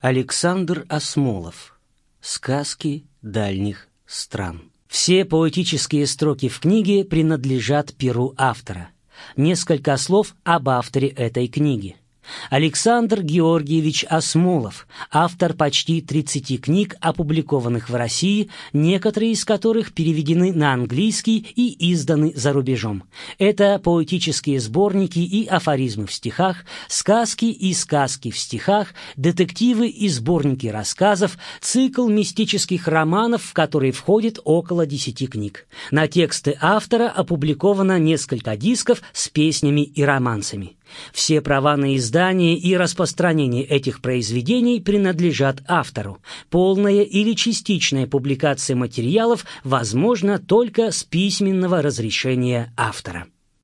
Александр Асмолов. Сказки дальних стран. Все поэтические строки в книге принадлежат перу автора. Несколько слов об авторе этой книги. Александр Георгиевич Асмолов, автор почти 30 книг, опубликованных в России, некоторые из которых переведены на английский и изданы за рубежом. Это поэтические сборники и афоризмы в стихах, сказки и сказки в стихах, детективы и сборники рассказов, цикл мистических романов, в который входит около 10 книг. На тексты автора опубликовано несколько дисков с песнями и романсами. Все права на издание и распространение этих произведений принадлежат автору. Полная или частичная публикация материалов возможна только с письменного разрешения автора.